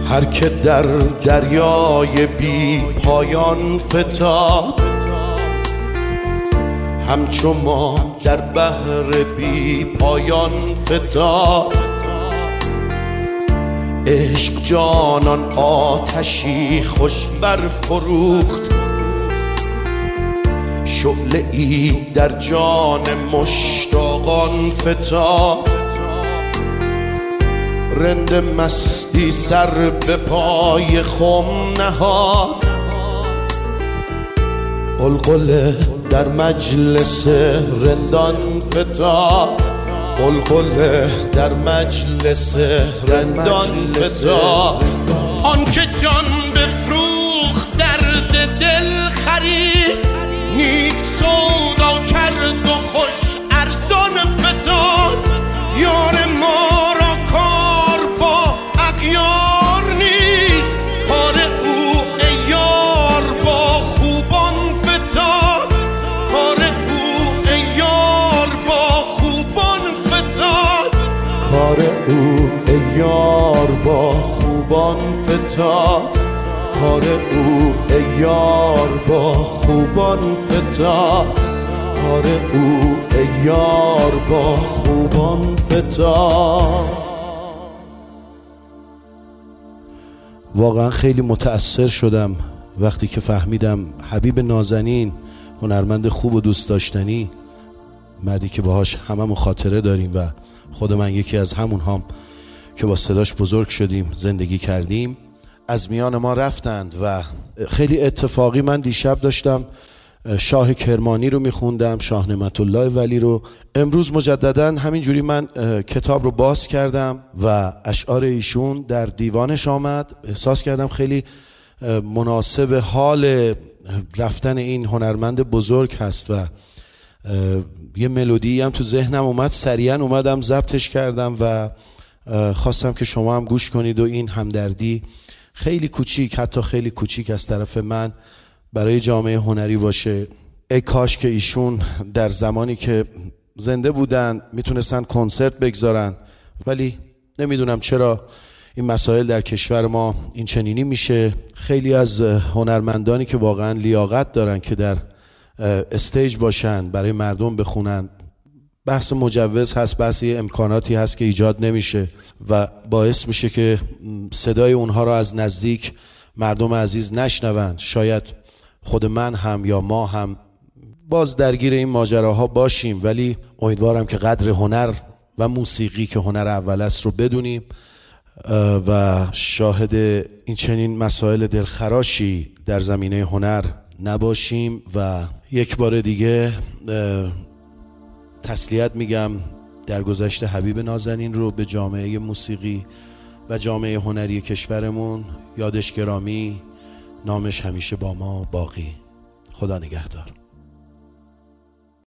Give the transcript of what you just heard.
هر که در دریای بی پایان فتاد، همچو ما در بحر بی پایان فتاد. عشق جانان آتشی خوش برفروخت، شعله ای در جان مشتاقان فتاد. رند مستی سر به پای خم نهاد، قلقله در مجلس رندان فتاد. قلقله در مجلس رندان فتاد. آن که جان بفروخت درد دل خرید، نیک سودا کرد و خوش ارزان فتاد. یار ما را کار با اغیار نیست، کار او ای یار با خوبان فتاد. کار او ای یار با خوبان فتاد. کار او ای یار با خوبان فتاد. کار او ای یار با خوبان فتاد. کار او ای یار با خوبان فتاد. واقعا خیلی متأثر شدم وقتی که فهمیدم حبیب نازنین، هنرمند خوب و دوست داشتنی، مردی که باهاش هممون خاطره داریم و خود من یکی از همون هم که با صداش بزرگ شدیم، زندگی کردیم، از میان ما رفتند. و خیلی اتفاقی من دیشب داشتم شاه کرمانی رو میخوندم، شاه نعمت الله ولی رو. امروز مجددا همینجوری من کتاب رو باز کردم و اشعار ایشون در دیوانش آمد. احساس کردم خیلی مناسب حال رفتن این هنرمند بزرگ هست و یه ملودی هم تو ذهنم اومد، سریعا اومدم ضبطش کردم و خواستم که شما هم گوش کنید و این همدردی خیلی کوچیک، حتی خیلی کوچیک از طرف من برای جامعه هنری باشه. ای کاش که ایشون در زمانی که زنده بودن میتونستن کنسرت بگذارن، ولی نمیدونم چرا این مسائل در کشور ما این چنینی میشه. خیلی از هنرمندانی که واقعا لیاقت دارن که در استیج باشن، برای مردم بخونن، بحث مجوز هست، بحث امکاناتی هست که ایجاد نمیشه و باعث میشه که صدای اونها رو از نزدیک مردم عزیز نشنوند. شاید خود من هم یا ما هم باز درگیر این ماجراها باشیم، ولی امیدوارم که قدر هنر و موسیقی که هنر اول است رو بدونیم و شاهد این چنین مسائل دلخراشی در زمینه هنر نباشیم. و یک بار دیگه تسلیت میگم در گذشته حبیب نازنین رو به جامعه موسیقی و جامعه هنری کشورمون. یادش گرامی، نامش همیشه با ما باقی. خدا نگهدار.